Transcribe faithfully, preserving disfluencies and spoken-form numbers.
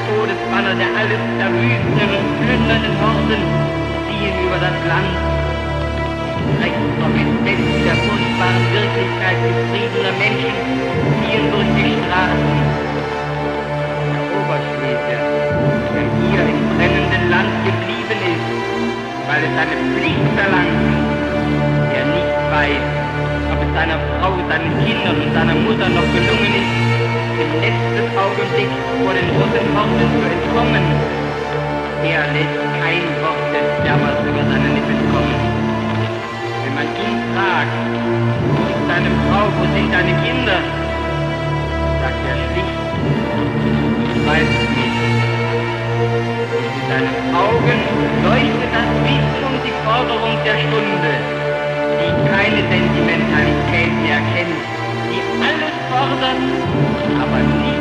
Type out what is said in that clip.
Todesbanner der alles zerwüstenden und plündernden Horden ziehen über das Land. Rechts vom Entsetzen der furchtbaren Wirklichkeit getriebener Menschen ziehen durch die Straßen. Der Oberschwede, der hier im brennenden Land geblieben ist, weil es seine Pflicht verlangt, der nicht weiß, ob es seiner Frau, seinen Kindern und seiner Mutter noch gelungen ist, im letzten Augenblick vor den roten Horden zu entkommen, er lässt kein Wort des Jammers über seine Lippen kommen. Wenn man ihn fragt, wo ist deine Frau, wo sind deine Kinder, sagt er schlicht, ich weiß es nicht. Und in seinen Augen leuchtet das Wissen und die Forderung der Stunde, die keine Sentimentalität mehr kennt, die alles fordert, aber nicht